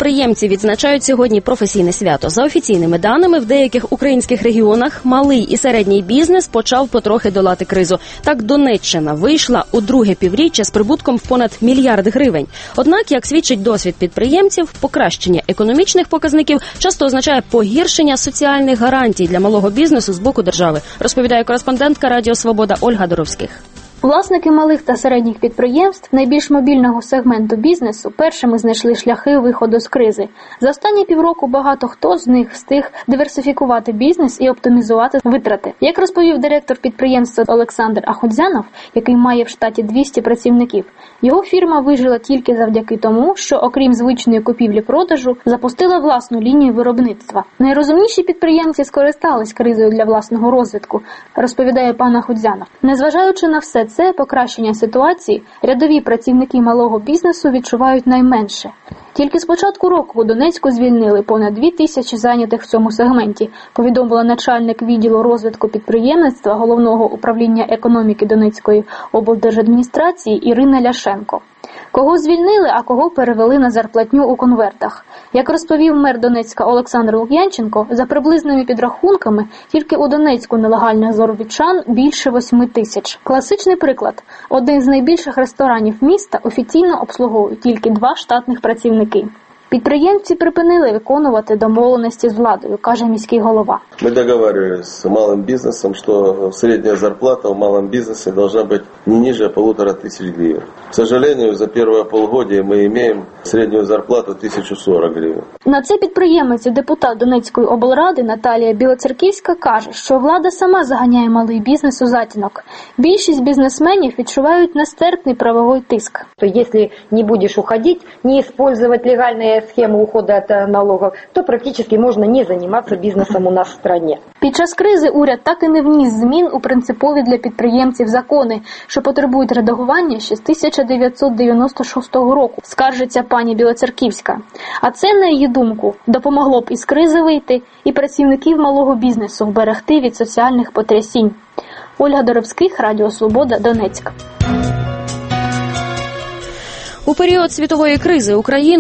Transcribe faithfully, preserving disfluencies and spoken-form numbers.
підприємці відзначають сьогодні професійне свято. За офіційними даними, в деяких українських регіонах малий і середній бізнес почав потрохи долати кризу. Так, Донеччина вийшла у друге півріччя з прибутком в понад мільярд гривень. Однак, як свідчить досвід підприємців, покращення економічних показників часто означає погіршення соціальних гарантій для малого бізнесу з боку держави, розповідає кореспондентка Радіо Свобода Ольга Доровських. Власники малих та середніх підприємств найбільш мобільного сегменту бізнесу першими знайшли шляхи виходу з кризи. За останні півроку багато хто з них встиг диверсифікувати бізнес і оптимізувати витрати. Як розповів директор підприємства Олександр Ахудзянов, який має в штаті двісті працівників, його фірма вижила тільки завдяки тому, що, окрім звичної купівлі-продажу, запустила власну лінію виробництва. Найрозумніші підприємці скористались кризою для власного розвитку, розповідає пан Ахудзянов. Незважаючи на все це, покращення ситуації рядові працівники малого бізнесу відчувають найменше. Тільки з початку року у Донецьку звільнили понад дві тисячі зайнятих в цьому сегменті, повідомила начальник відділу розвитку підприємництва Головного управління економіки Донецької облдержадміністрації Ірина Ляшенко. Кого звільнили, а кого перевели на зарплатню у конвертах. Як розповів мер Донецька Олександр Лук'янченко, за приблизними підрахунками, тільки у Донецьку нелегальних заробітчан більше восьми тисяч. Класичний приклад. Один з найбільших ресторанів міста офіційно обслуговує тільки два штатних працівники. Підприємці припинили виконувати домовленості з владою, каже міський голова. Ми договаривались з малим бізнесом, що середня зарплата в малому бізнесі должна бути не ниже полутора тисяч гривень. К сожалению, за перше полгодие ми маємо середню зарплату тисячу сорок гривень. На це підприємець і депутат Донецької облради Наталія Білоцерківська каже, що влада сама заганяє малий бізнес у затінок. Більшість бізнесменів відчувають нестерпний правовий тиск. Якщо не будеш уходити, не використовувати легальні схему уходу від налогів, то практично можна не займатися бізнесом у нас в країні. Під час кризи уряд так і не вніс змін у принципові для підприємців закони, що потребують редагування ще з тисяча дев'ятсот дев'яносто шостого року, скаржиться пані Білоцерківська. А це, на її думку, допомогло б із кризи вийти і працівників малого бізнесу вберегти від соціальних потрясінь. Ольга Доровських, Радіо Свобода, Донецьк. У період світової кризи Україна